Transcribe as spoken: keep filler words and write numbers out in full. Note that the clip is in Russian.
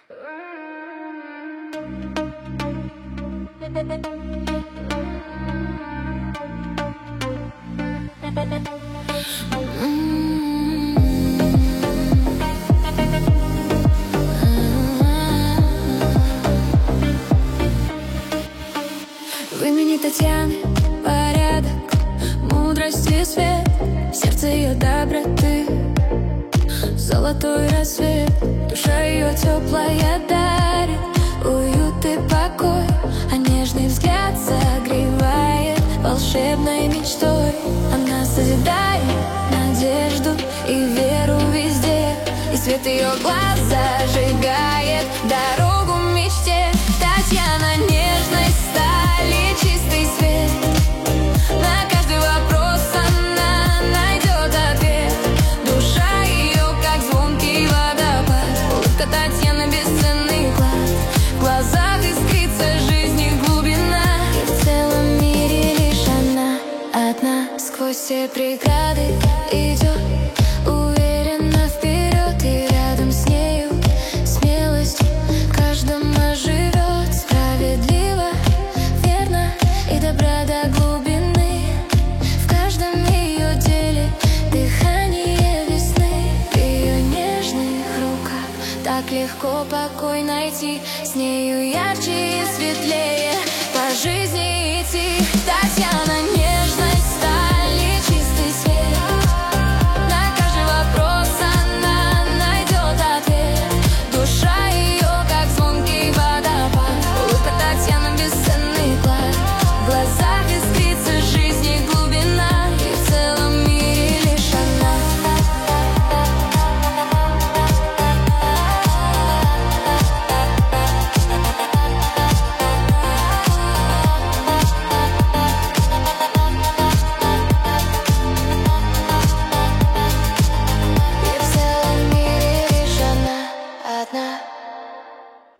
В имени Татьяны порядок, мудрость и свет, сердце ее доброты, золотой рассвет. Душа ее теплая дарит уют и покой, а нежный взгляд согревает волшебной мечтой. Она созидает надежду и веру везде, и свет ее глаз зажигает дорогу мечте. Татьяна — нежность стали, чистый свет. На каждый вопрос она найдет ответ. Душа ее, как звонкий водопад, улыбка Татьяны — бесценный клад. В глазах искрится жизни глубина, и в целом мире лишь она одна. Сквозь все преграды идет уверенно вперед, и рядом с нею смелость в каждом оживет. Справедливо, верно и добра до глубины, в каждом ее деле дыхание весны. В ее нежных руках так легко покой найти, с нею ярче и светлее по жизни идти. Татьяна — нежность сталь.